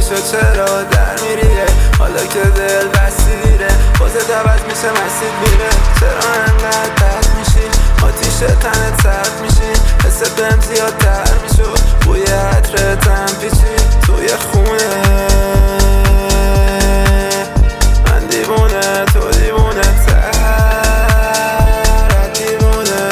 شد چرا در میریه حالا که دل بستی دیره بازه عوض میشه مسیر میره چرا انقدر بد میشی آتیش تنت سرد میشی حست بهم زیادتر میشد بوی عطرتم پیچی توی خونه من دیوونه تو دیوونه تر دیوونه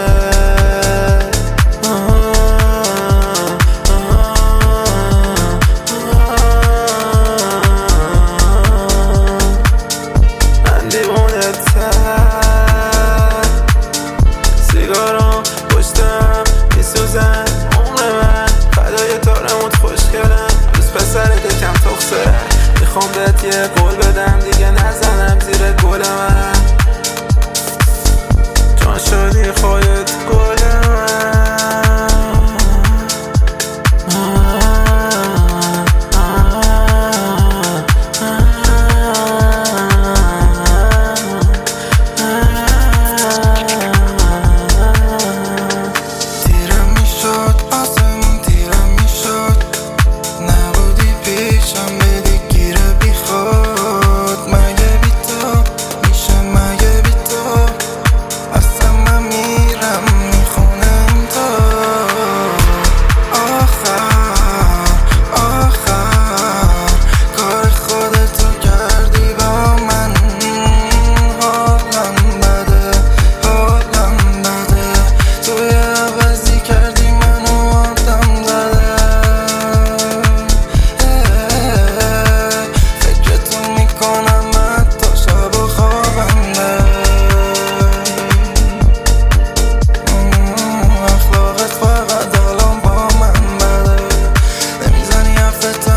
من دیوونه تر سیگارم پشتم میسوزن عمر من فدای تارموت خوشگلم دوست پسرت کم تخصره میخوام بهت یه قول بدم دیگه نزنم زیر گل من جان شدی خودت گل After